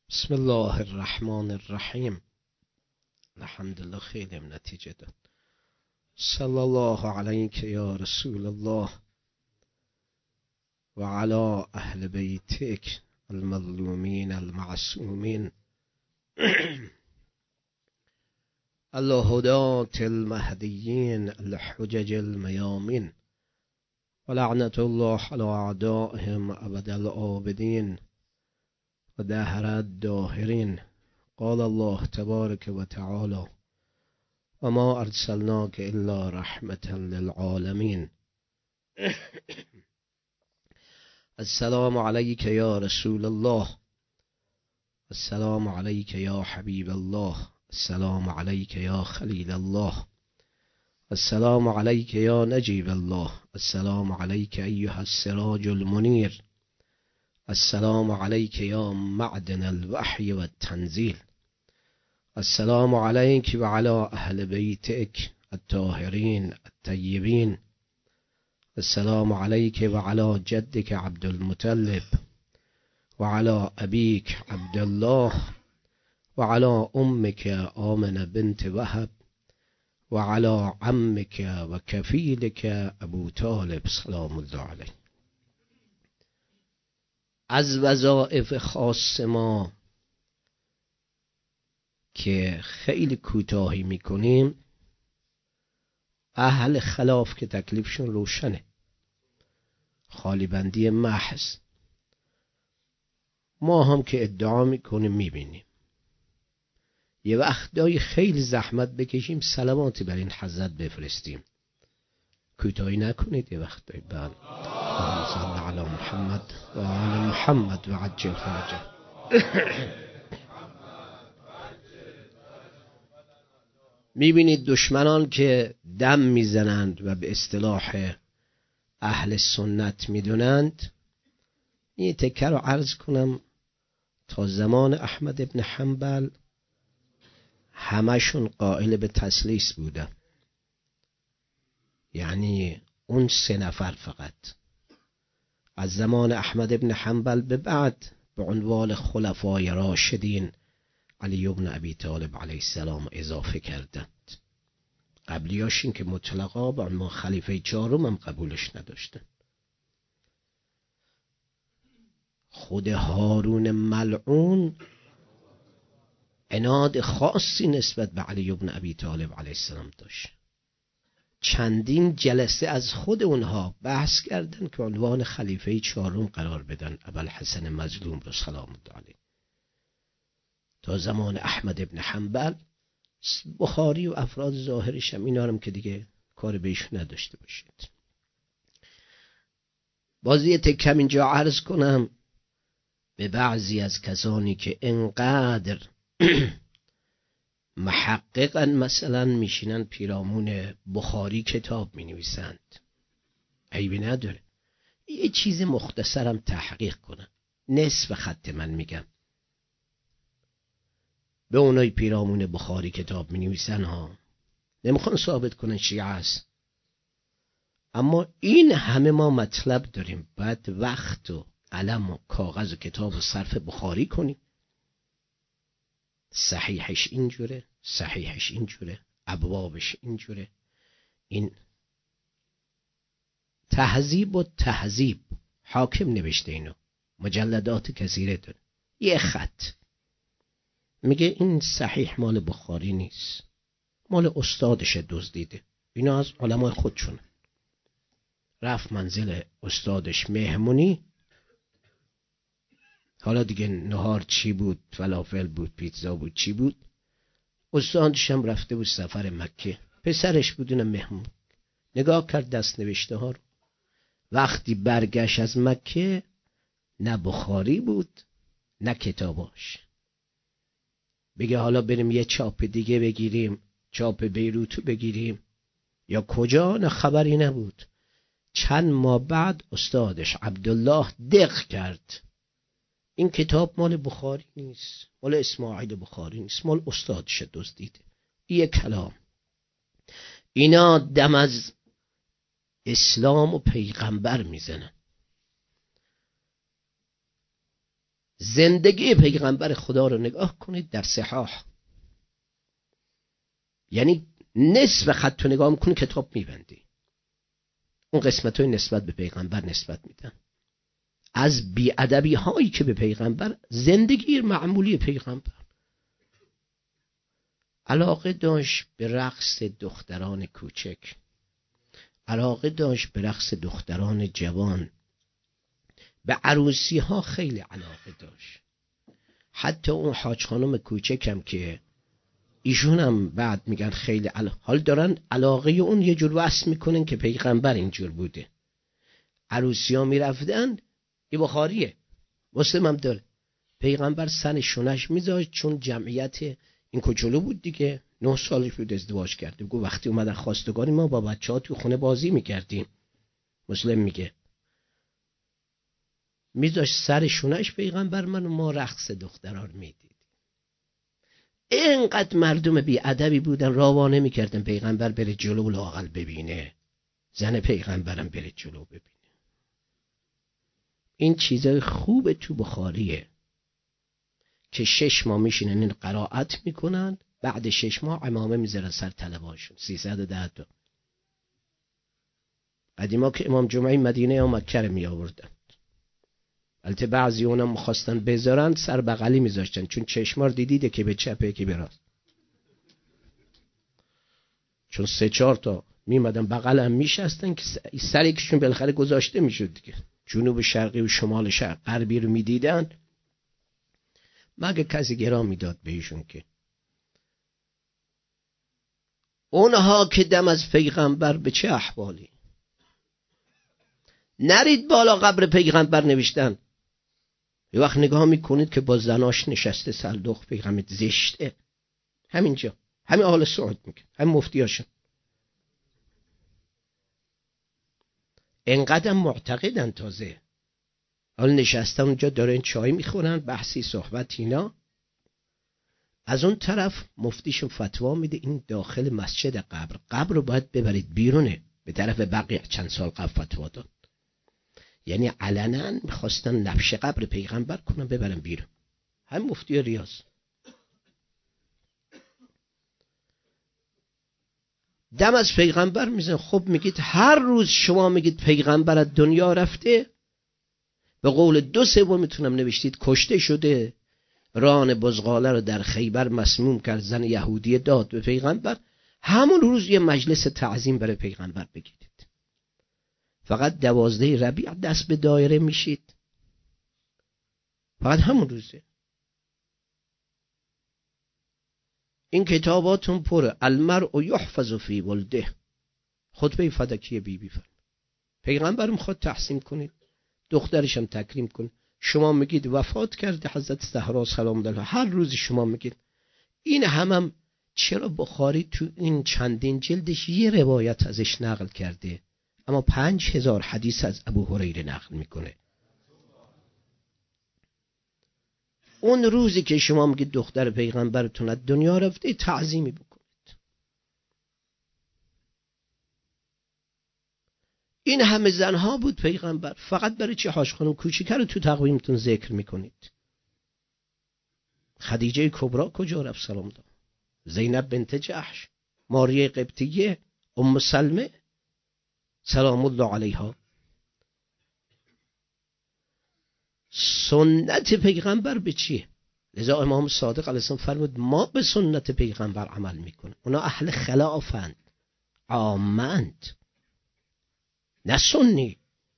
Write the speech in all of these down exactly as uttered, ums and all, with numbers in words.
بسم الله الرحمن الرحیم. الحمدلله خیلی هم نتیجه داد. صلی الله علیک یا رسول الله و علی اهل بیتک المظلومین المعصومین الهداة المهدیین الحجج المیامین و لعنت الله علی اعدائهم ابد الآبدین و دهر الداهرین. قال الله تبارک و تعالی و ما ارسلناک الا رحمة للعالمین. السلام علیک یا رسول الله، السلام علیک یا حبیب الله، السلام علیک یا خلیل الله، السلام علیک یا نجیب الله، السلام علیک ایها السراج المنیر، السلام علیک یا معدن الوحی والتنزیل، السلام علیک و علی اهل بیتک الطاهرین الطیبین، السلام علیک و علی جدک عبد المطلب و علی ابیک عبدالله و علی امک آمنه بنت وهب و علی عمک و کفیلک ابو طالب سلام الله علیه. از وظایف خاص ما که خیلی کوتاهی میکنیم، اهل خلاف که تکلیفشون روشنه، خالی بندی محض. ما هم که ادعا میکنیم میبینیم. یه وقتایی خیلی زحمت بکشیم سلاماتی بر این حضرت بفرستیم، کوتاهی نکنید. یه وقتایی بله اللهم صل علی محمد و آل محمد و عجل فرجه. میبینید دشمنان که دم میزنند و به اصطلاح اهل سنت میدونند. این تکه رو عرض کنم، تا زمان احمد ابن حنبل همشون قائل به تثلیث بودن، یعنی اون سه نفر فقط. از زمان احمد ابن حنبل به بعد به عنوان خلفای راشدین علی ابن ابی طالب علیه السلام اضافه کردند. قبلیاش این که مطلقا با ما خلیفه چهارم هم قبولش نداشتن. خود هارون ملعون عناد خاصی نسبت به علی ابن ابی طالب علیه السلام داشت. چندین جلسه از خود اونها بحث کردن که عنوان خلیفه چهارم قرار بدن ابوالحسن مظلوم رو سلام الله علیه. تا زمان احمد ابن حنبل بخاری و افراد ظاهرش هم اینا هم که دیگه کار بهش نداشته باشید. بازی تکم اینجا عرض کنم به بعضی از کسانی که انقدر محققا مثلا میشینن پیرامون بخاری کتاب می نویسند، عیبی نداره. یه چیز مختصرم تحقیق کنم، نصف خط من میگم. به اونای پیرامون بخاری کتاب می نویسن ها، نمیخوان ثابت کنن شیعه است، اما این همه ما مطلب داریم، باید وقت و قلم و کاغذ و کتاب و صرف بخاری کنیم. صحیحش اینجوره، صحیحش اینجوره، ابوابش اینجوره. این تهذیب و تهذیب حاکم نوشته، اینو مجلدات کثیره داره. یه خط میگه این صحیح مال بخاری نیست، مال استادش دزدیده. اینا از علمای خودشون. رفت منزل استادش مهمونی، حالا دیگه نهار چی بود، فلافل بود، پیتزا بود، چی بود. استادش هم رفته بود سفر مکه، پسرش بودن مهمون. نگاه کرد دست نوشته ها رو. وقتی برگشت از مکه نه بخاری بود نه کتاباش. بگه حالا بریم یه چاپ دیگه بگیریم، چاپ بیروتو بگیریم یا کجا، نه خبری نبود. چند ماه بعد استادش عبدالله دق کرد، این کتاب مال بخاری نیست، مال اسماعیل بخاری نیست، مال استادش دزدیده. یه کلام. اینا دم از اسلام و پیغمبر میزنن. زندگی پیغمبر خدا رو نگاه کنید در صحاح، یعنی نصف خط رو نگاه میکنی کتاب میبندی، اون قسمت های نسبت به پیغمبر نسبت میدن، از بی‌ادبی هایی که به پیغمبر، زندگی معمولی پیغمبر. علاقه داشت به رقص دختران کوچک، علاقه داشت به رقص دختران جوان، به عروسی ها خیلی علاقه داشت. حتی اون حاج خانم کوچکم که ایشون هم بعد میگن خیلی علاقه، حال دارن علاقه اون یه جور وصف میکنن که پیغمبر اینجور بوده. عروسی ها میرفتن، یه بخاریه مسلم هم داره، پیغمبر سن شونش میذاشت، چون جمعیت این کوچولو بود دیگه، نه سالش بود ازدواج کرده، بگو وقتی اومدن خواستگاری ما با بچه ها تو خونه بازی میکردیم. مسلم میگه میذاشت سر شونش پیغمبر من و ما رقص دختران میدید. اینقدر مردم بی ادبی بودن، راوانه میکردن پیغمبر بره جلو لااقل ببینه، زن پیغمبرم بره جلو ببینه. این چیزای خوب تو بخاریه که شش ماه میشینن این قرائت میکنن، بعد شش ماه عمامه میذارن سر طلباشون. سیصد و ده تا قدیما که امام جمعه مدینه یا مکه می آوردن، البته بعضی اونم خواستن بذارن سر بغلی میذاشتن، چون چشمار دیدیده که به چپه که به راست، چون سه چهار تا میمدن بغل هم میشستن که سر یکیشون بالاخره گذاشته میشد دیگه. جنوب شرقی و شمال شرق غربی رو میدیدن، مگه کسی گرا میداد بهشون؟ که اونها که دم از پیغمبر به چه احوالی، نرید بالا قبر پیغمبر نوشتن، یه وقت نگاه میکنید که با زناش نشسته صندوق پیغمبر زشته، همینجا همین آل سعود میگه، همین مفتیاشون انقدر معتقدن. تازه حال نشستن اونجا دارن چای میخورن، بحثی صحبت اینا، از اون طرف مفتیشون فتوا میده این داخل مسجد قبر، قبر رو باید ببرید بیرونه، به طرف بقیع چند سال قبل فتوا داد، یعنی علنا میخواستن نبش قبر پیغمبر کنن ببرن بیرون. هم مفتی ریاض دم از پیغمبر میزن. خب میگید هر روز شما میگید پیغمبر از دنیا رفته، به قول دو سوم میتونم نوشتید کشته شده، ران بزغاله رو در خیبر مسموم کرد، زن یهودی داد به پیغمبر، همون روز یه مجلس تعظیم برای پیغمبر بگیرید. فقط دوازده ربیع دست به دایره میشید، فقط همون روزه. این کتاباتون پره، المرء یحفظ فی ولده، خطبه فدکی بی بی فرم. پیغمبرم خود تحسین کنید، دخترشم تکریم کن. شما میگید وفات کرده حضرت زهرا سلام الله، هر روز شما میگید. این همم چرا بخاری تو این چندین جلدش یه روایت ازش نقل کرده، اما پنج هزار حدیث از ابو هریره نقل میکنه. اون روزی که شما میگید دختر پیغمبرتون از دنیا رفته، تعظیمی بکنید. این همه زنها بود پیغمبر، فقط برای چه حاج خانم کوچیکه رو تو تقویمتون ذکر میکنید؟ خدیجه کبرا کجا رفت سلام الله، زینب بنت جحش، ماریه قبطیه، ام سلمه سلام الله علیها. سنت پیغمبر به چیه؟ لذا امام صادق علیه السلام فرمود ما به سنت پیغمبر عمل میکنه. اونا اهل خلافند، عامند، نه سنی.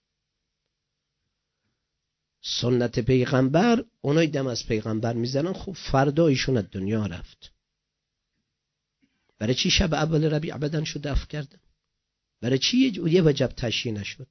سنت پیغمبر، اونای دم از پیغمبر میزنن، خب فردا ایشون از دنیا رفت. برای چی شب اول ربیع بدنشو دفن کردن؟ برای چی یه وجب تشییع نشد؟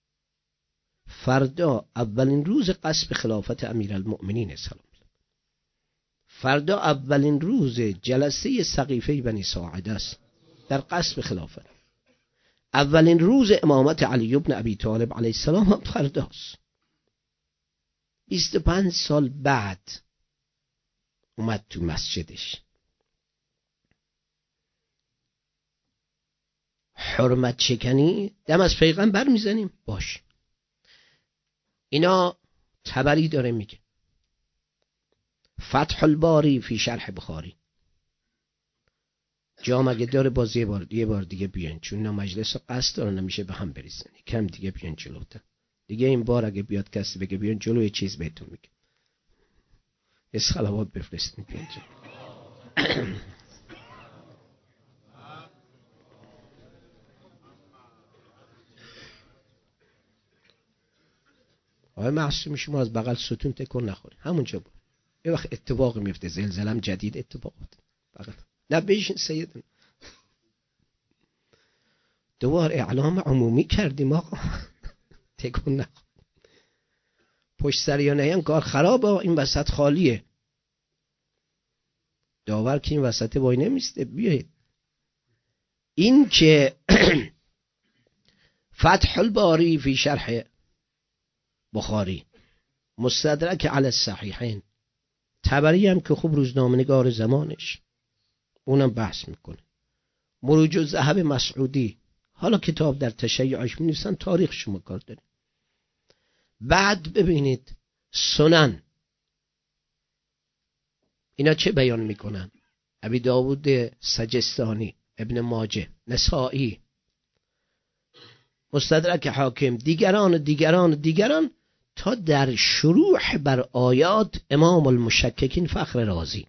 فردا اولین روز غصب خلافت امیرالمؤمنین سلام الله، فردا اولین روز جلسه سقیفه بنی ساعده است در غصب خلافت، اولین روز امامت علی ابن ابی طالب علیه السلام هم فرداست. بیست و پنج سال بعد اومد تو مسجدش. حرمت چکنی دم از پیغمبر میزنیم باش. اینا تبری داره میگه فتح الباری فی شرح بخاری. جام اگه داره باز یه بار یه بار دیگه بیان، چون اینا مجلس رو قصد دارن نمیشه به هم بریزن، کم دیگه بیان جلوتر دیگه. این بار اگه بیاد کسی بگه بیان جلو یه چیز بهتون میگه، یه صلوات بفرستین بیان جلو. آقای معصومی شما از بغل ستون تکون نخوری، همونجا بود. یه وقت اتفاق میفته، زلزلم جدید اتفاقات بغل. نه بشین سیدون. دوبار اعلام عمومی کردیم آقا. تکون نخور. پشت سر یا نیم کار خرابه، این وسط خالیه. داور که این وسط وای نمیسته. بیایید این که فتح الباری فی شرح بخاری، مستدرک علی الصحیحین، طبری هم که خوب روزنامه‌نگار زمانش اونم بحث میکنه. مروج الذهب مسعودی، حالا کتاب در تشیعش می‌نویسن، تاریخ شما کار داره. بعد ببینید سنن اینا چه بیان میکنن؟ ابی داوود سجستانی، ابن ماجه، نسائی، مستدرک حاکم، دیگران دیگران دیگران تا در شروح بر آیات امام المشککین فخر رازی،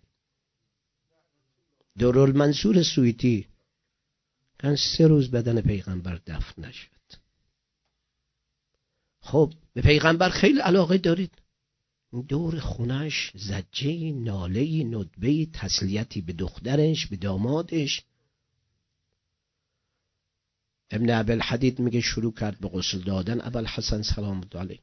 درالمنصور سویتی، کن سه روز بدن پیغمبر دفن نشد. خب به پیغمبر خیلی علاقه دارید، دور خونش زجه، ناله، ندبه، تسلیتی به دخترش، به دامادش. ابن ابوالحدید میگه شروع کرد به غسل دادن ابوالحسن سلام الله علیه.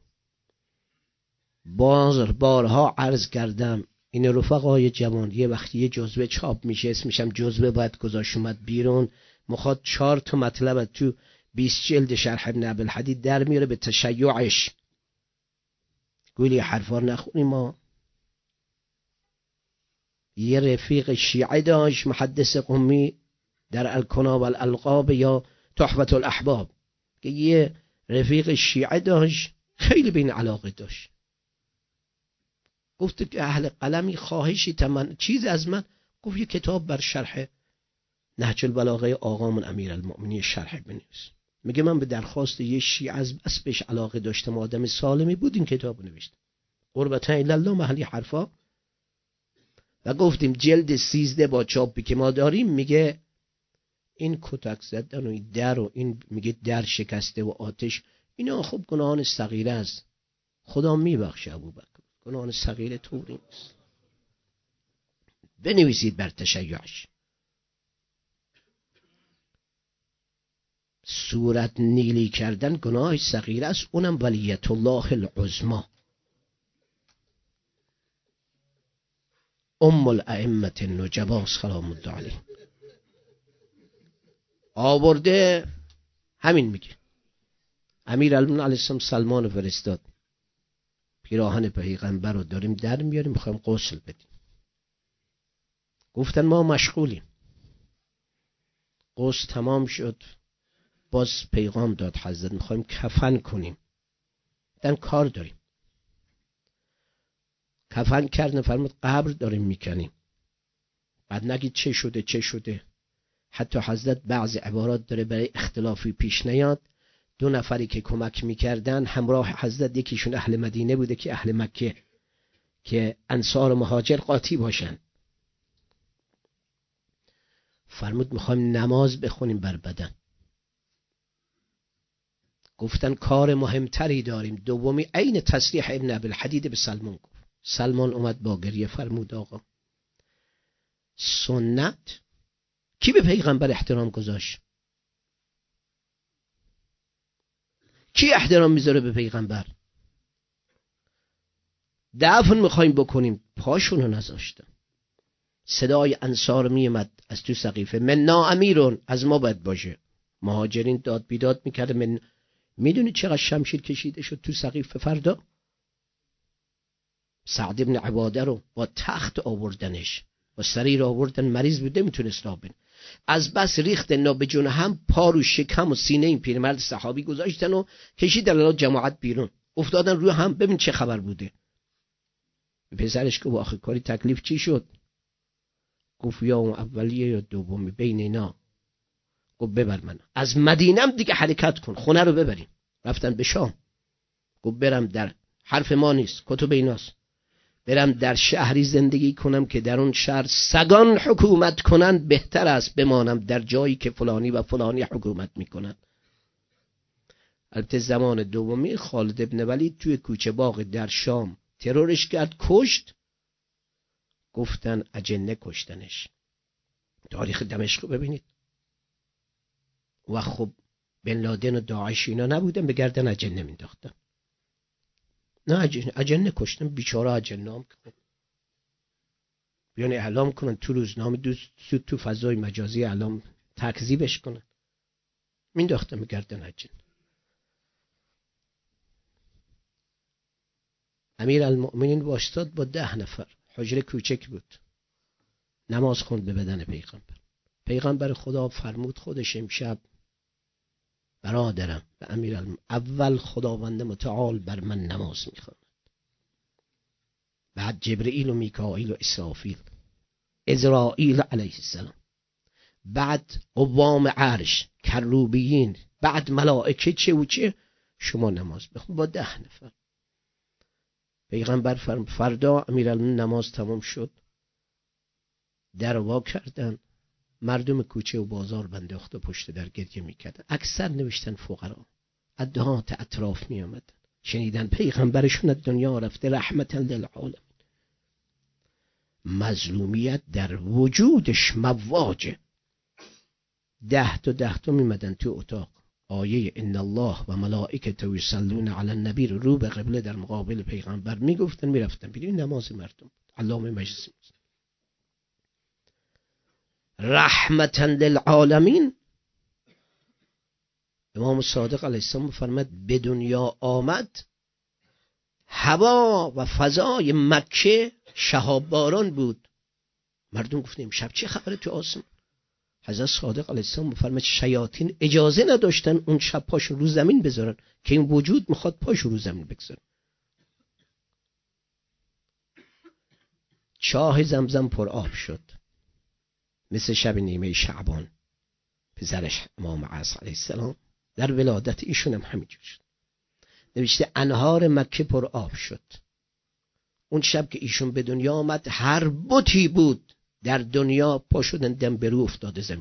باز بارها عرض کردم این رفقای جوان یه وقتی یه جزوه چاپ میشه، اسمشم جزوه باید گذاشت اومد بیرون، مخواد چهار تا مطلب تو بیست جلد شرح ابن ابوالحدید در میاره به تشیعش. گویی حرفا نخونیم. ما یه رفیق شیعه داشت، محدث قمی، در الکنا و الالقاب یا تحفة الاحباب، که یه رفیق شیعه داشت خیلی بین علاقه داشت. گفت که اهل قلمی خواهشی تمن چیز از من، گفت یه کتاب بر شرح نهج البلاغه آقامون امیرالمؤمنین شرح بنویس. میگه من به درخواست یه شیعه از بس بهش علاقه داشتم، آدم سالمی بود، این کتاب نوشتم. قربتا الله محلی حرفا. و گفتیم جلد سیزده با چاپی که ما داریم میگه این کتک زدن و این در و این میگه در شکسته و آتش، اینا خب گناهان صغیره است، خدا میبخشه ابوبکر، گناهان صغیره طوری نیست. بنویسید بر تشیعش. صورت نیلی کردن گناه صغیره است، اونم ولیت الله العظمی، ام الائمه النجبا سلام الله علیه آورده. همین میگه امیرالمومنین علیه السلام سلمان فرستاد، پیراهن پیغمبر رو داریم در میاریم، میخوایم غسل بدیم. گفتن ما مشغولیم. غسل تمام شد، باز پیغام داد حضرت میخوایم کفن کنیم، دن کار داریم. کفن کردن، فرمود قبر داریم میکنیم. بعد نگید چه شده چه شده. حتی حضرت بعض عبارات داره برای اختلافی پیش نیاد. دو نفری که کمک میکردن همراه حضرت، یکیشون اهل مدینه بوده که اهل مکه، که انصار و مهاجر قاطی باشن. فرمود میخوایم نماز بخونیم بر بدن. گفتن کار مهمتری داریم. دومی عین تصریح ابن ابوالحدید به سلمان گفت. سلمان اومد با گریه فرمود آقا سنت، کی به پیغمبر احترام گذاشت؟ کی احترام میذاره به پیغمبر؟ دفن میخوایم بکنیم، پاشونو نذاشتن. صدای انصار میامد از تو سقیفه، منا امیرون، از ما باید باشه. مهاجرین داد بیداد میکرده. من میدونی چقدر شمشیر کشیده شد تو سقیفه فردا؟ سعد ابن عباده رو با تخت آوردنش، با سریر آوردن، مریض بوده میتونست راه بره، از بس ریخت نابجون هم، پا رو شکم و سینه این پیرمرد صحابی گذاشتن و کشیدن الله جماعت بیرون، افتادن روی هم. ببین چه خبر بوده. به پسرش گفت آخه کاری تکلیف چی شد؟ گفت یا اون اولیه یا دومی بین اینا. گفت ببر من از مدینم دیگه حرکت کن، خونه رو ببریم. رفتن به شام. گفت برم در حرف ما نیست، کتب ایناست، برم در شهری زندگی کنم که در اون شهر سگان حکومت کنن، بهتر است بمانم در جایی که فلانی و فلانی حکومت میکنن. البته زمان دومی خالد ابن ولید توی کوچه باغ در شام ترورش کرد، کشت. گفتن اجنه کشتنش. تاریخ دمشق ببینید. و خب بن لادن و داعش اینا نبودن به گردن اجنه مینداختن. نه اجنه, اجنه کشتن. بیچاره اجنه هم کنن. بیان اعلام کنن تو روزنامه، دوست تو فضای مجازی اعلام تکذیبش کنن. مینداختن به گردن اجنه. امیر المؤمنین واشتاد با ده نفر، حجره کوچک بود، نماز خوند به بدن پیغمبر. پیغمبر خدا فرمود خودش امشب برادرم به امیر المؤمنین اول خداوند متعال بر من نماز میخواند، بعد جبرئیل و میکائیل و اسرافیل، عزرائیل علیه السلام، بعد قوام عرش، کروبیین، بعد ملائکه چه و چه، شما نماز بخون با ده نفر. پیغمبر فرم فردا امیرالمومنین نماز تمام شد، در وا کردن، مردم کوچه و بازار بنداخت و پشت در گریه میکردن. اکثر نوشتن فقرا، ادهات اطراف می آمدن، شنیدن پیغمبرشون از دنیا رفته رحمتا للعالمین. مظلومیت در وجودش مواجه. ده تا ده تا میمدن تو اتاق، آیه ان الله و ملائکته یصلون علی النبی رو رو به قبله در مقابل پیغمبر میگفتن، میرفتن ببین نماز مردم. علامه مجلسی رحمتا للعالمین. امام صادق علیه السلام فرمود به دنیا آمد، هوا و فضای مکه شهاب باران بود. مردم گفتن امشب چه خبره تو آسمان؟ حضرت صادق علیه السلام فرمود شیاطین اجازه نداشتن اون شب پاشو رو زمین بذارن که این وجود میخواد پاشو رو زمین بگذاره. چاه زمزم پر آب شد، مثل شب نیمه شعبان. پسرش امام عصر علیه السلام در ولادت ایشون هم همینجور شد. نوشته انهار مکه پر آب شد. اون شب که ایشون به دنیا آمد هر بتی بود در دنیا پا شدن دم برو افتاده زمین.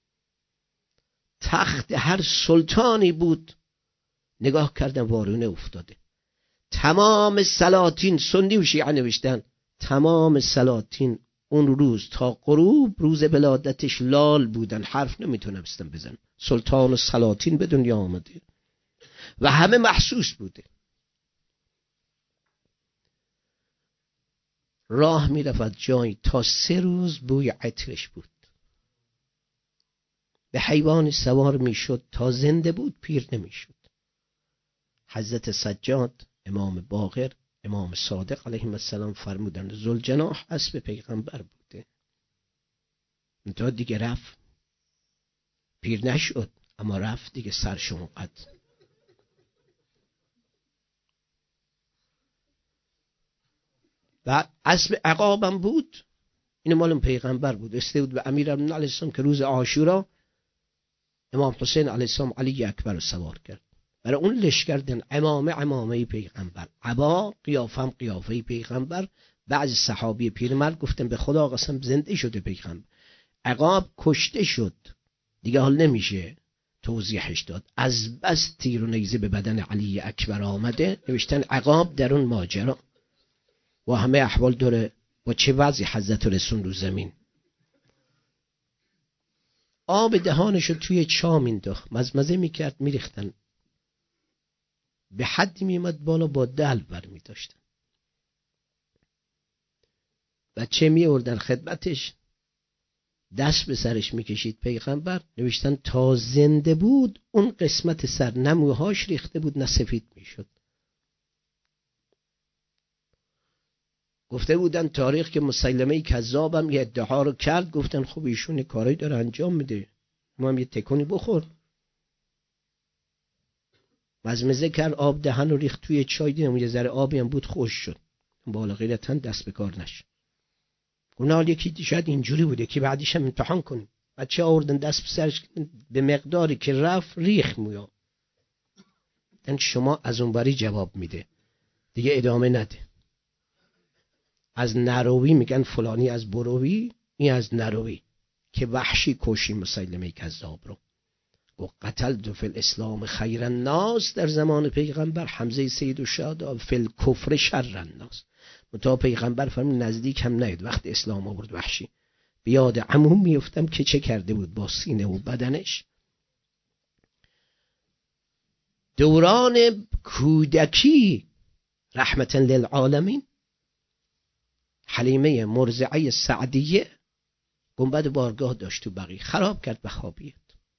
تخت هر سلطانی بود نگاه کردن وارونه افتاده. تمام سلاطین، سنی و شیعه نوشتن، تمام سلاطین اون روز تا غروب روز ولادتش لال بودن، حرف نمیتونستن بزن. سلطان و سلاطین به دنیا آمده و همه محسوس بوده. راه میرفت جایی تا سه روز بوی عطرش بود. به حیوان سوار میشد تا زنده بود پیر نمیشد. حضرت سجاد، امام باقر، امام صادق علیه السلام فرمودند ذوالجناح اسب پیغمبر بوده. تا دیگه رفت، پیر نشد اما رفت دیگه، سرشون قد. و اسب عقابم بود، این مال پیغمبر بود، رسیده بود به امیرالمومنین علیه السلام که روز عاشورا امام حسین علیه السلام علی اکبر رو سوار کرد. برای اون لشکر امامه امامه پیغمبر، عبا قیافم قیافه پیغمبر. بعض صحابی پیرمرد گفتن به خدا قسم زنده شده پیغمبر. عقاب کشته شد دیگه، حال نمیشه توضیحش داد، از بس تیر و نیزه به بدن علی اکبر آمده. نوشتن عقاب در اون ماجرا و همه احوال داره با چه وضعی حضرت رسول رو زمین. آب دهانشو توی چاه مینداخت، مزمزه میکرد، میریختن، به حدی میمد بالا با دلو برمی داشتن. بچه می آوردن خدمتش، دست به سرش میکشید پیغمبر. نوشتن تا زنده بود اون قسمت سر نموهاش ریخته بود، نه سفید میشد. گفته بودن تاریخ که مسیلمه کذابم یه ادعا رو کرد، گفتن خب ایشون کاری داره انجام میده، ما هم یه تکونی بخور. مزمزه کرد، آب دهن رو ریخت توی چای، دیدم یه ذره آبی هم بود خوش شد. بالا غیرتن دست به کار نشه. گناه یکی شاید اینجوری بوده که بعدیش هم امتحان کنیم. بچه آوردن دست به سرش به مقداری که رفت ریخ مویا. این شما از اون بری جواب میده دیگه ادامه نده. از نروی میگن فلانی از بروی، این از نروی که وحشی کشی مسیلمه کذاب رو. و قتلت فی الاسلام خیر الناس، در زمان پیغمبر حمزه سید الشهدا فی الکفر شر الناس. متا پیغمبر فرمود نزدیک هم نید. وقت اسلام آورد وحشی بیاد عموم میفتم که چه کرده بود با سینه و بدنش. دوران کودکی رحمتا للعالمین حلیمه مرضعه سعدیه گنبد بارگاه داشت تو بقیه، خراب کرد وهابیت.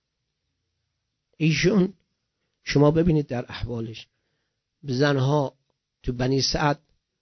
ایشون شما ببینید در احوالش، زنها تو بنی سعد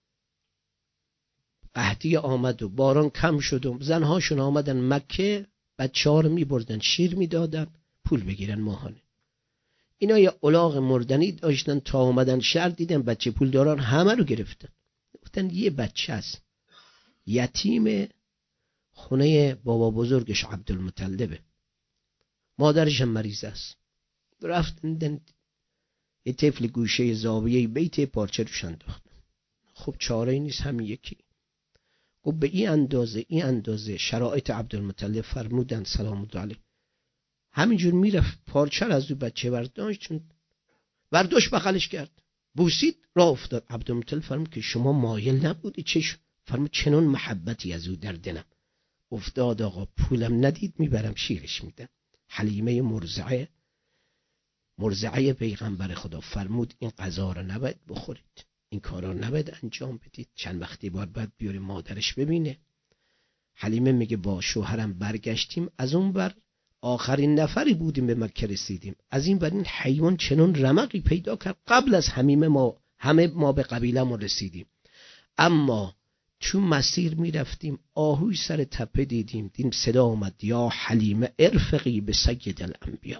قحطی آمد و باران کم شد و زنهاشون آمدن مکه، بچه ها رو می بردن شیر می دادن پول بگیرن ماهانه. اینا یه الاغ مردنی داشتن، تا آمدن شهر دیدن بچه پول داران همه رو گرفتن. گفتن یه بچه است یتیم خونه بابا بزرگش عبدالمطلبه، مادرش هم مریضه است. رفتن یه طفل گوشه زاویه بیت پارچه روش انداختن. خب چاره ای نیست، همین یکی. گفت به این اندازه این اندازه شرایط عبدالمطلب فرمودن سلام الله علیه. همینجور میرفت پارچه از او بچه برداشت، چون برداشت بغلش کرد، بوسید راه افتاد. عبدالمطلب فرمود که شما مایل نبودی چش؟ فرمود چنون محبتی از او در دلم افتاد آقا، پولم ندید میبرم شیرش میدم. حلیمه مرضعه مرضعه پیغمبر خدا فرمود این غذا رو نباید بخورید، این کارا نباید انجام بدید، چند وقتی بار بعد بیاره مادرش ببینه. حلیمه میگه با شوهرم برگشتیم، از اون بر آخرین نفری بودیم به مکه رسیدیم. از این بر این حیوان چنون رمقی پیدا کرد، قبل از همیم ما همه ما به قبیله‌مون رسیدیم. اما تو مسیر میرفتیم آهوی سر تپه دیدیم، دیدیم صدا اومد یا حلیمه ارفقی به سید الانبیا.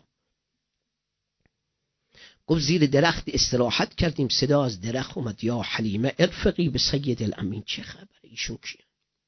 گفت زیر درخت استراحت کردیم، صدا از درخت اومد یا حلیمه ارفقی به سید الامین. چه خبره ایشون کیه؟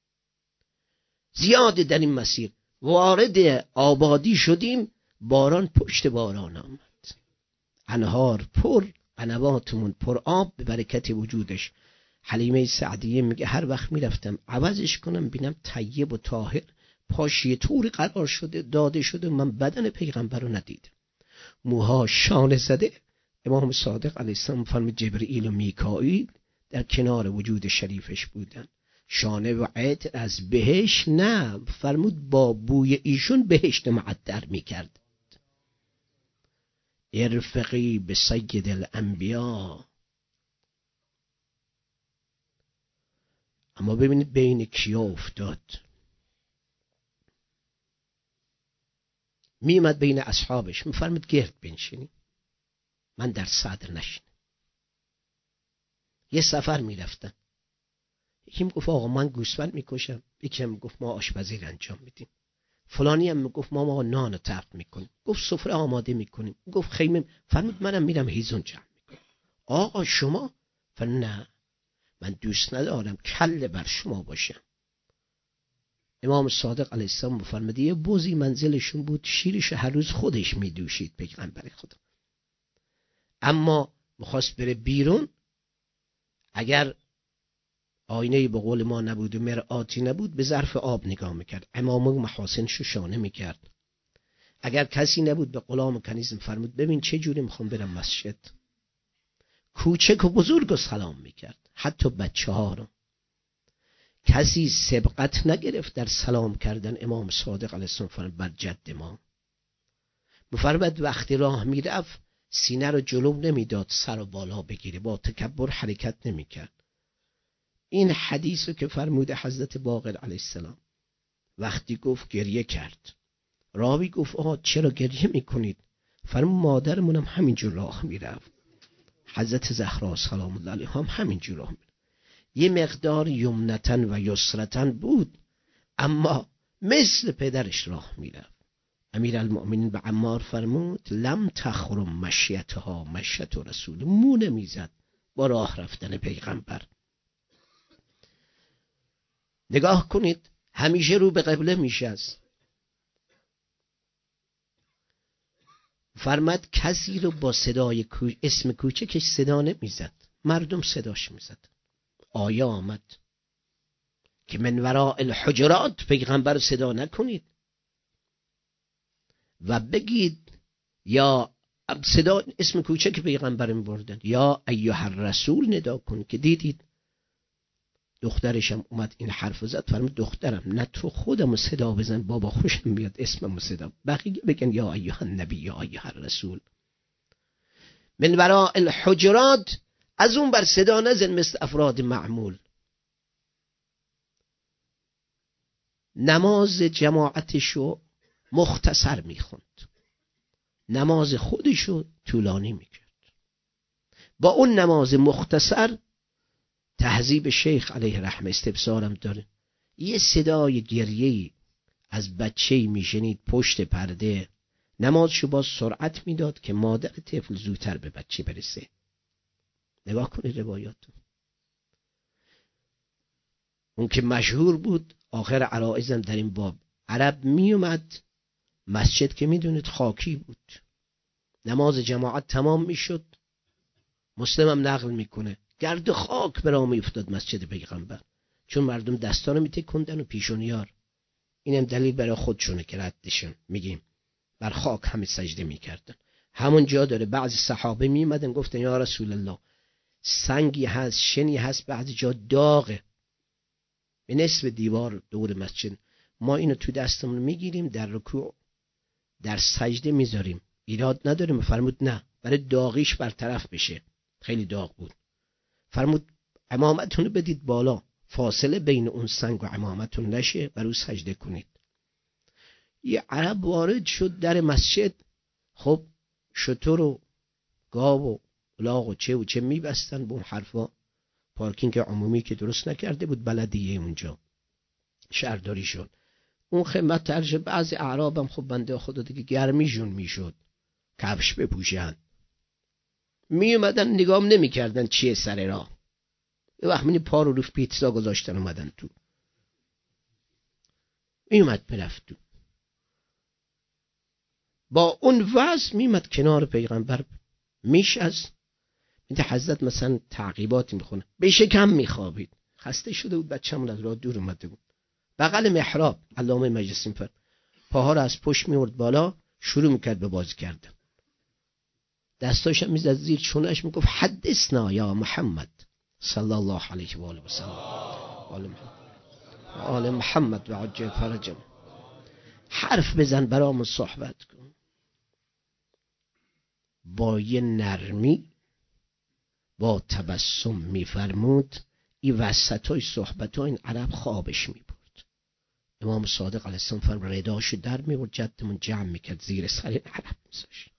زیاده در این مسیر وارد آبادی شدیم، باران پشت باران آمد، انهار پر، قنواتمون پر آب به برکت وجودش. حلیمه سعدیه میگه هر وقت میرفتم عوضش کنم بینم طیب و طاهر، پاش یه طوری قرار شده داده شده من بدن پیغمبر رو ندیدم، موها شانه زده. امام صادق علیه السلام فرمود جبرئیل و میکائیل در کنار وجود شریفش بودن. شانه و عطر از بهشت نه، فرمود با بوی ایشون بهشت معطر میکرد. ارفقی به سید الانبیا. اما ببینید بین کیا افتاد؟ میمد بین اصحابش میفرمود گرد بنشینی، من در صدر نشینم. یه سفر میرفتن، یکی میگفت آقا من گوسفند میکشم، یکی هم میگفت ما آشپزی انجام میدیم، فلانی هم میگفت ما ما نان و تق میکنیم، گفت سفره آماده میکنیم، گفت خیمه. فرمود منم میرم هیزون جمع میکنم. آقا شما؟ فرمود نه من دوست ندارم کله بر شما باشم. امام صادق علیه السلام فرمود یه بوزی منزلشون بود، شیرش هر روز خودش میدوشید پیغمبر خدا. اما میخواست بره بیرون، اگر آینه به قول ما نبود و مرآتی نبود به ظرف آب نگاه میکرد، امامه و محاسنشو شانه میکرد. اگر کسی نبود به غلام و کنیز فرمود ببین چه جوری میخوام برم مسجد، کوچک و بزرگ و سلام میکرد، حتی بچه ها رو. کسی سبقت نگرفت در سلام کردن امام صادق علیه السلام فرمود بر جد ما. مفرمود وقتی راه میرفت سینه رو جلو نمیداد سر رو بالا بگیره، با تکبر حرکت نمیکرد. این حدیث رو که فرموده حضرت باقر علیه السلام وقتی گفت گریه کرد، راوی گفت آها چرا گریه میکنید؟ فرمود مادرمونم همینجور راه میرفت، حضرت زهرا سلام الله علیها هم همینجور راه میرفت، یه مقدار یمنتن و یسرتن بود اما مثل پدرش راه میرفت. امیرالمؤمنین به عمار فرمود لم تخرم مشیتها مشیت رسول، مو نمیزد با راه رفتن پیغمبر. نگاه کنید همیشه رو به قبله میشست. فرمد کسی رو با صدای کو... اسم کوچکش صدا نمیزد، مردم صداش میزد. آیه آمد که من وراء الحجرات پیغمبر صدا نکنید و بگید یا صدا اسم کوچک پیغمبر میبردن یا ایها الرسول ندا کن. که دیدید دخترشم اومد این حرف زد، فرمود دخترم نه تو خودمو صدا بزن، بابا خوشم میاد اسممو صدا، بقیه بگن یا ایها النبی یا ایها الرسول. من وراء الحجرات از اون بر صدا نزن مثل افراد معمول. نماز جماعتشو مختصر میخوند، نماز خودشو طولانی میکرد. با اون نماز مختصر تهذیب شیخ علیه رحمه استبصارم داره. یه صدای گریه‌ای از بچه‌ای میشنید پشت پرده، نمازشو با سرعت میداد که مادر طفل زودتر به بچه برسه. نگاه کنید روایاتو. اون که مشهور بود آخر عرائزم در این باب، عرب میومد مسجد که میدونید خاکی بود، نماز جماعت تمام میشد، مسلمم نقل میکنه گرد خاک برا میافتاد مسجد پیغمبر، چون مردم دستانو میتکوندن و پیشونیار. اینم دلیل برای خودشونه که ردشون میگیم بر خاک همه سجده میکردن. همون جا داره بعضی صحابه میمدن گفتن یا رسول الله سنگی هست شنی هست بعضی جا داغه به نصف دیوار دور مسجد، ما اینو تو دستمون میگیریم در رکوع در سجده میذاریم ایراد نداره. فرمود نه برای داغیش برطرف بشه، خیلی داغ بود. فرمود عمامتون رو بدید بالا، فاصله بین اون سنگ و عمامتون نشه، بر او سجده کنید. یه عرب وارد شد در مسجد، خب شتر و گاو و الاغ و چه و چه میبستن به اون حرفا، پارکینگ عمومی که درست نکرده بود بلدیه اونجا شهرداری شد. اون خدمت ترش بعضی اعرابم خب بنده خدا دیگه گرمیشون میشد کفش بپوشن، می اومدن نگام نمی کردن چیه سر راه، یه وقت منی پا رو رو پیتزا گذاشتن اومدن تو، می اومد برفت تو. با اون وضع می اومد کنار پیغمبر میش از میده حضرت مثلا تعقیباتی میخونه، به شکم میخوابید، خسته شده بود، بچه‌مون از راه دور اومده بود بغل محراب. علامه مجلسی فرد پاها رو از پشت میورد بالا، شروع میکرد به بازی کردن، دستاش هم میزد زیر چونش، میگفت حدثنا یا محمد صلی الله علیه و آله و سلم آل محمد و عجل فرجم، حرف بزن برامون صحبت کن. با یه نرمی با تبسم میفرمود. این وسطای صحبت ها این عرب خوابش میبرد. امام صادق علیه السلام فرم رداشو در میبرد، جدمون جمع میکرد زیر سر این عرب میذاشت،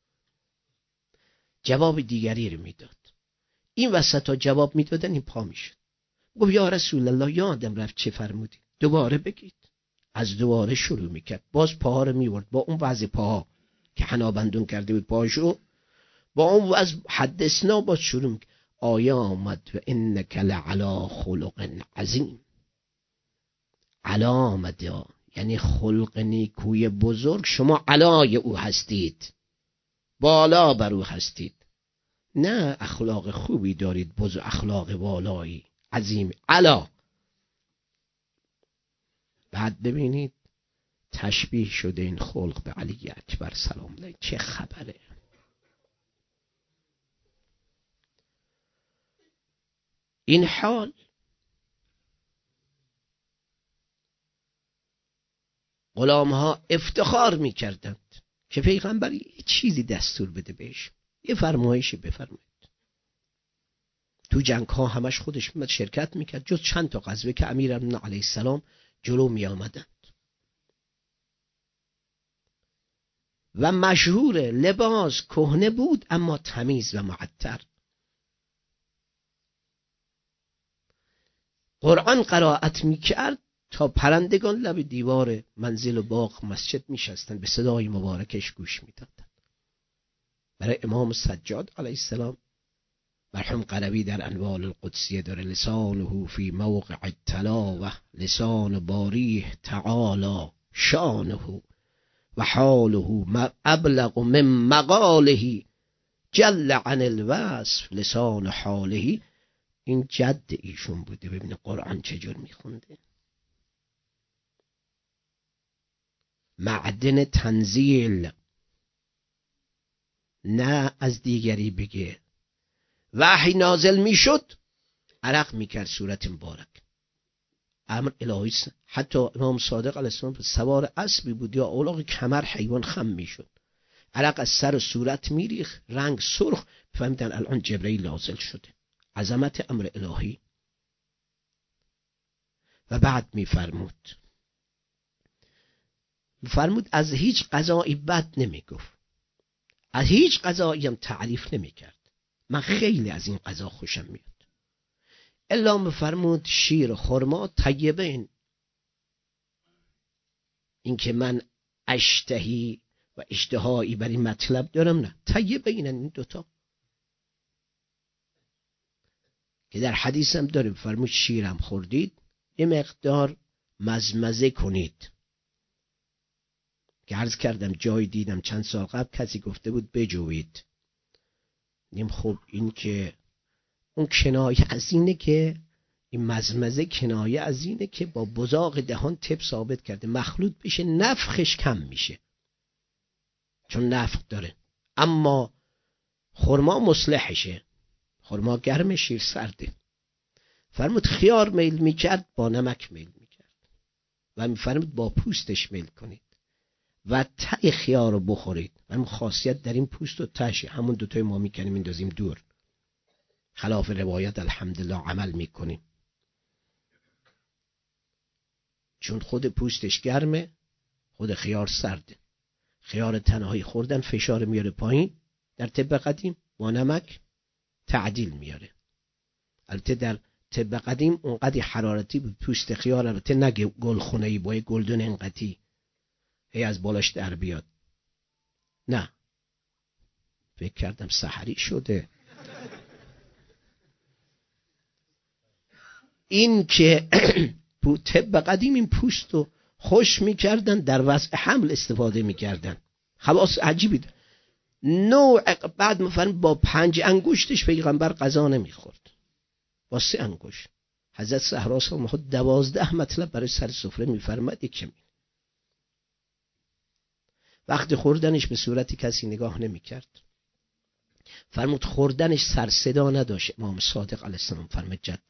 جواب دیگری رو میداد. این وسط ها جواب میدادن این پا میشد، گفت یا رسول الله یادم رفت چه فرمودی، دوباره بگید. از دوباره شروع میکرد، باز پاها رو میورد با اون وضع پاها که حنابندون کرده بود پاشو، با اون وضع حدثنا باز شروع میکرد. آیه آمد و انک لعلی خلق عظیم. علا آمده یعنی خلق نیکوی بزرگ، شما علای او هستید، بالا بر او هستید، نه اخلاق خوبی دارید بزرگ، اخلاق والایی عظیم علا. بعد ببینید تشبیه شده این خلق به علی اکبر سلام علیه، چه خبره. این حال غلام ها افتخار می کردند که پیغمبر یه چیزی دستور بده بهش، یه فرمایشی بفرمایید. تو جنگ ها همش خودش میاد شرکت میکرد، جز چند تا غزوه که امیرالمومنین علیه السلام جلو می آمدند. و مشهور لباس کهنه بود اما تمیز و معطر. قرآن قرائت میکرد تا پرندگان لب دیوار منزل و باغ مسجد میشستند، به صدای مبارکش گوش میدادند. برای امام سجاد علیه السلام مرحوم قروی در انوار القدسیه داره لسانه فی موقع التلاوه لسان باریه تعالی شانه و حاله ابلغ من مقاله جل عن الوصف لسان حاله. این جد ایشون بوده. ببینه قرآن چجور میخونده. معدن تنزیل، نه از دیگری بگه. وحی نازل میشد عرق میکرد صورت مبارک. امر الهی. حتی امام صادق علیه السلام سوار اسبی بود یا اولاغ کمر حیوان خم میشد، عرق از سر و صورت میریخ، رنگ سرخ. فهمیدن الان جبرئیل نازل شده. عظمت امر الهی. و بعد میفرمود میفرمود از هیچ قضایی بد نمیگفت، از هیچ قضایی هم تعریف نمیکرد. من خیلی از این قضا خوشم میاد. الا میفرمود شیر و خرما طیبین. این که من اشتهی و اشتهایی بر این مطلب دارم، نه، طیبین این دوتا که در حدیث هم داریم. فرمود شیرم خوردید یه مقدار مزمزه کنید. که عرض کردم جای دیدم چند سال قبل کسی گفته بود بجوید. نیم خب این که اون کنایه از اینه که این مزمزه کنایه از اینه که با بزاق دهان تب ثابت کرده مخلوط بشه نفخش کم میشه، چون نفخ داره. اما خرما مصلحشه. خرما گرم، شیر سرده. فرمود خیار میل میکرد با نمک میل میکرد و میفرمود با پوستش میل کنید و ته خیار رو بخورید. و خاصیت در این پوست و تهش همون دوتای ما میکنیم میندازیم دور، خلاف روایت الحمدلله عمل میکنیم، چون خود پوستش گرمه، خود خیار سرده. خیار تنهایی خوردن فشار میاره پایین. در طب قدیم با نمک تعدیل میاره. البته در طب قدیم اونقدر حرارتی بود پوست خیار، البته نه گلخونه‌ای با گلدون انقطی هی از بالاش در بیاد، نه. فکر کردم سحری شده. این که طب قدیم این پوست رو خوش میکردن، در وضع حمل استفاده میکردن. خواص عجیبی ده. نوع بعد میفرم با پنج انگشتش پیغمبر غذا نمیخورد، با سه انگشت. حضرت زهرا خود دوازده مطلب برای سر سفره میفرمد. یکمی وقتی خوردنش به صورتی کسی نگاه نمیکرد. فرمود خوردنش سر صدا نداشت. امام صادق علیه السلام فرمود جد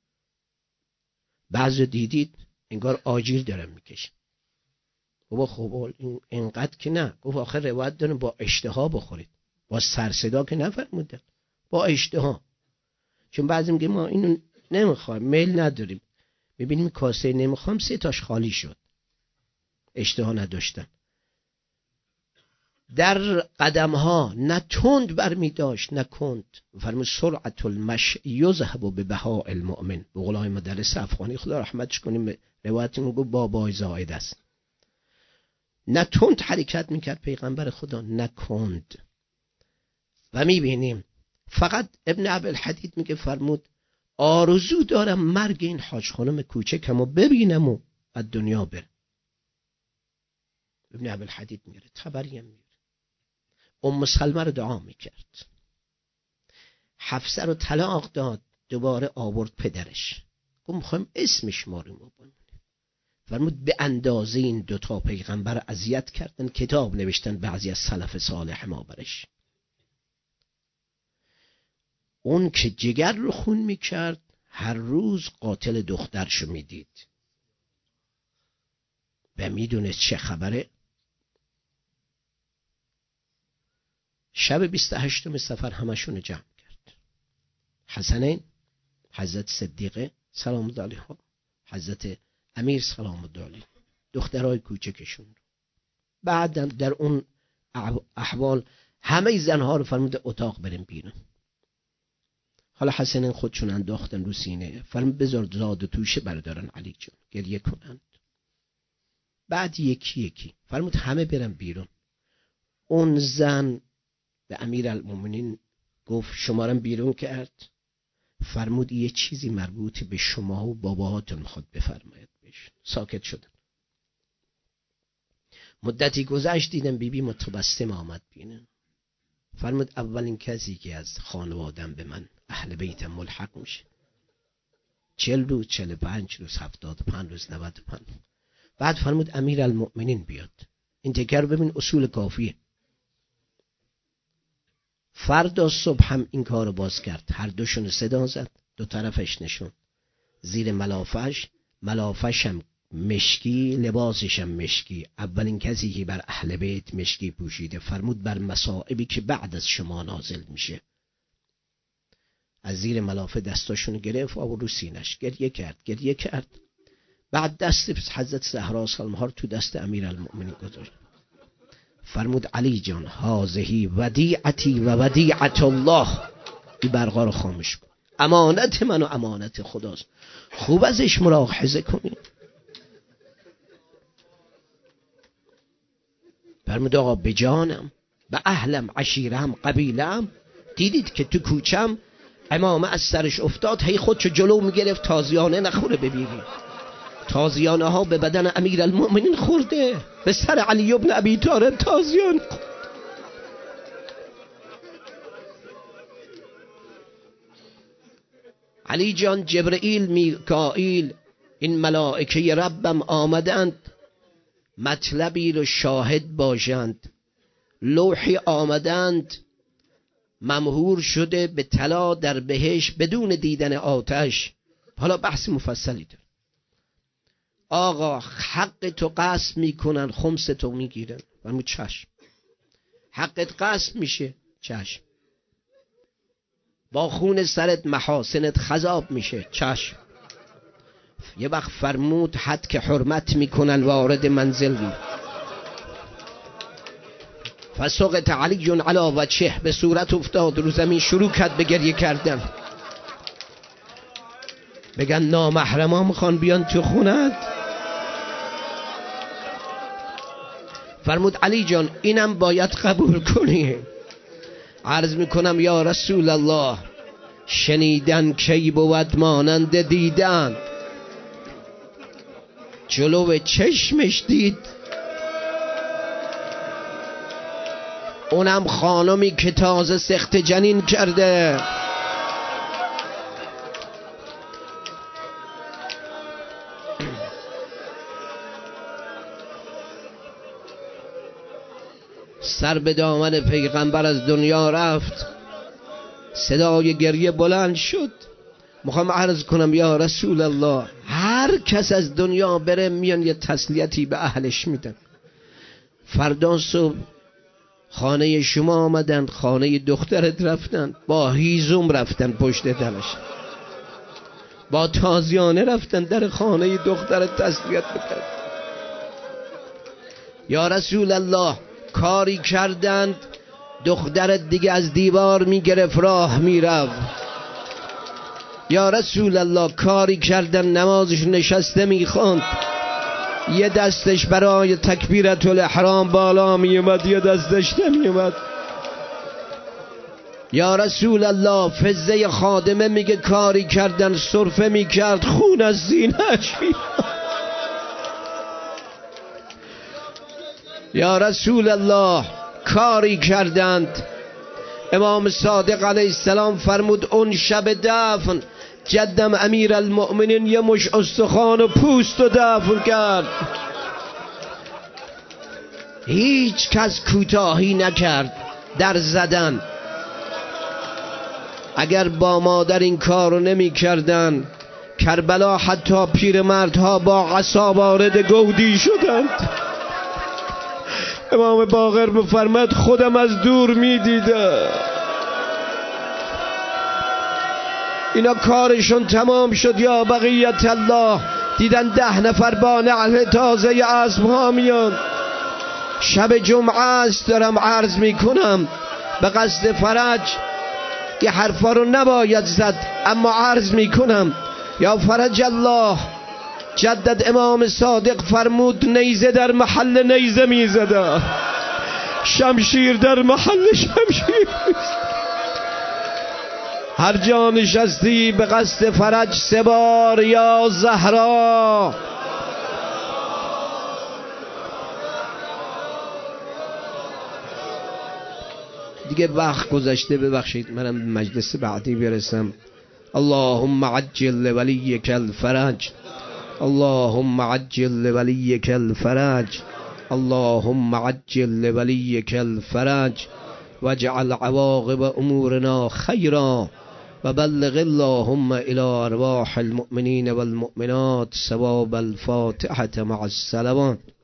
بعضی دیدید انگار آجیل دارن میکشن. بابا خب این انقدر که نه. گفت آخر روایت دارن با اشتها بخورید، با سر صدا که نفرمودن، با اشتها. چون بعضی میگه ما اینو نمیخوایم، میل نداریم. میبینیم کاسه نمیخوام سه تاش خالی شد. اشتها نداشتن. در قدم ها نه تند برمی داشت نه کند. فرمود سرعت المشی یذهب ببهاء المؤمن. به قول مدرس افغانی خدا رحمتش کنیم روایت میگه بابای زائد است. نه تند حرکت میکرد پیغمبر خدا نه کند. و میبینیم فقط ابن ابوالحدید میگه فرمود آرزو دارم مرگ این حاج خانم کوچکمو ببینم و از دنیا بره. ابن ابوالحدید میگه خبری هم میگه. ام سلمه رو دعا میکرد. حفصه رو طلاق داد، دوباره آورد پدرش. گفت میخوایم اسمش ما رو ببینیم. فرمود به اندازه این دوتا پیغمبر اذیت کردن، کتاب نوشتن بعضی از سلف صالح ما برش. اون که جگر رو خون میکرد هر روز قاتل دخترشو میدید و میدونست چه خبره. شب بیست و هشتم سفر همشون جمع کرد. حسنین، حضرت صدیقه سلام الله علیها، حضرت امیر سلام الله علیه، دخترای کوچکشون. بعدم در اون احوال همه زنها رو فرمود اتاق بریم بیرون. حالا حسنین خودشون انداختن رو سینه. فرمود بذار زاد و توشه بردارن علی جان گریه کنند. بعد یکی یکی فرمود همه برن بیرون. اون زن به امیرالمومنین گفت شمارم بیرون کرد، فرمود یه چیزی مربوط به شما و باباهاتون میخواد بفرماید بهش. ساکت شدن. مدتی گذشت، دیدم بیبی متبسم آمد بینه. فرمود اولین کسی که از خانوادم به من اهل بیتم ملحق میشه چل روز، چل و پنج روز، هفتاد و پنج روز، نود و پنج. بعد فرمود امیر المؤمنین بیاد. این تکر ببین اصول کافیه. فردا صبح هم این کارو باز کرد، هر دوشون صدا زد، دو طرفش نشون، زیر ملافش، ملافش هم مشکی، لباسش هم مشکی. اولین کسی که بر اهل بیت مشکی پوشیده. فرمود بر مصائبی که بعد از شما نازل میشه. از زیر ملافه دستاشون گرفت و رو سینش گریه کرد گریه کرد. بعد دست حضرت زهرا سلام ها رو تو دست امیر المؤمنین گذاشت. فرمود علی جان هذه ودیعتی و ودیعت الله. این برقا رو خاموش کن، امانت من و امانت خداست، خوب ازش ملاحظه کنید. فرمود آقا به جانم، به اهلم، عشیرم، قبیلم، دیدید که تو کوچم امامه از سرش افتاد، هی خودشو جلو میگرفت تازیانه نخوره ببینید. تازیانه ها به بدن امیر المؤمنین خورده، به سر علی ابن ابی طالب تازیانه. علی جان جبرئیل، میکائیل، این ملائکه ربم آمدند، مطلبی رو شاهد باشند. لوحی آمدند ممهور شده به طلا در بهش بدون دیدن آتش. حالا بحث مفصلی داره. آقا حق تو قسم میکنن، خمس تو میگیرن. فرمود چشم. حقت قسم میشه، چشم. با خون سرت محاسنت خضاب میشه، چشم. یه وقت فرمود حد که حرمت میکنن وارد منزل می. فسقط علی علی وجهه، به صورت افتاد رو زمین، شروع کرد به گریه کردن. بگن نامحرما میخوان بیان تو خونت. فرمود علی جان اینم باید قبول کنی. عرض میکنم یا رسول الله، شنیدن کی بود مانند دیدن. جلو چشمش دید، اونم خانمی که تازه سخت جنین کرده. سر به دامن پیغمبر از دنیا رفت. صدای گریه بلند شد. میخوام عرض کنم یا رسول الله، هر کس از دنیا بره میان یه تسلیتی به اهلش میدن. فردا صبح خانه شما آمدن، خانه دخترت رفتن، با هیزم رفتن پشت درش، با تازیانه رفتن در خانه دخترت تسلیت بکرد. یا رسول الله کاری کردند دخترت دیگه از دیوار میگرفت راه میرفت. یا رسول الله کاری کردن نمازش نشسته میخوند، یه دستش برای تکبیرت الاحرام بالا میومد، یه دستش نمیومد. یا رسول الله فزه خادمه میگه کاری کردن سرفه میکرد خون از سینه‌اش میاد. یا رسول الله کاری کردند امام صادق علیه السلام فرمود اون شب دفن جدم امیر المؤمنین یه مش استخوان و پوست و دفن کرد. هیچ کس کوتاهی نکرد در زدن. اگر با مادر این کارو نمی کردن، کربلا حتی پیرمردها با عصا وارد گودی شدند. امام باقر می‌فرماد خودم از دور می‌دیدم. اینا کارشون تمام شد. یا بقیت الله دیدن ده نفر با نعل تازه اسب ها میان. شب جمعه است دارم عرض میکنم به قصد فرج. یه حرفا رو نباید زد اما عرض میکنم. یا فرج الله جدد امام صادق فرمود نیزه در محل نیزه میزده، شمشیر در محل شمشیر میزده. هر جا نشستی به قصد فرج سه بار یا زهرا. دیگه وقت گذشته، ببخشید منم به مجلس بعدی برسم. اللهم عجل لولیک الفرج، اللهم عجل لولیک الفرج، اللهم عجل لولیک الفرج واجعل عواقب امورنا خیرا و بلغ اللهم الى ارواح المؤمنین والمؤمنات ثواب الفاتحة مع الصلوات.